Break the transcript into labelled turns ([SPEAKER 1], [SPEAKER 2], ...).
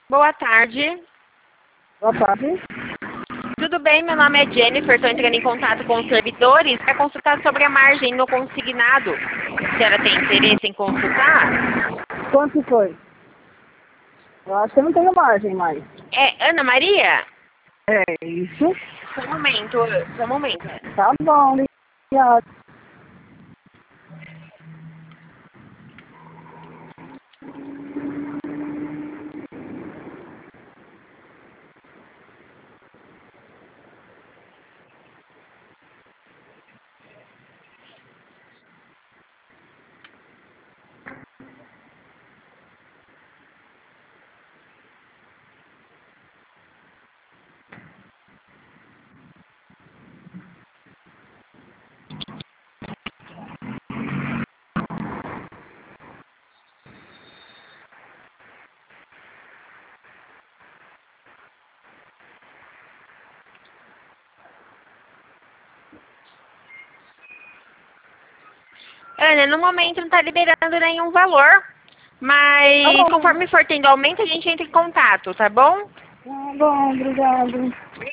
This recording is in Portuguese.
[SPEAKER 1] Boa tarde.
[SPEAKER 2] Boa tarde.
[SPEAKER 1] Tudo bem? Meu nome é Jennifer. Estou entrando em contato com os servidores para consultar sobre a margem no consignado. A senhora tem interesse em consultar?
[SPEAKER 2] Quanto foi? Eu acho que eu não tenho margem mais.
[SPEAKER 1] É Ana Maria?
[SPEAKER 2] É isso.
[SPEAKER 1] Só um momento, só um momento.
[SPEAKER 2] Tá bom, obrigada.
[SPEAKER 1] Ana, no momento não está liberando nenhum valor,
[SPEAKER 2] Tá
[SPEAKER 1] mas
[SPEAKER 2] bom.
[SPEAKER 1] conforme for tendo aumento, a gente entra em contato, tá bom?
[SPEAKER 2] Tá bom, obrigado.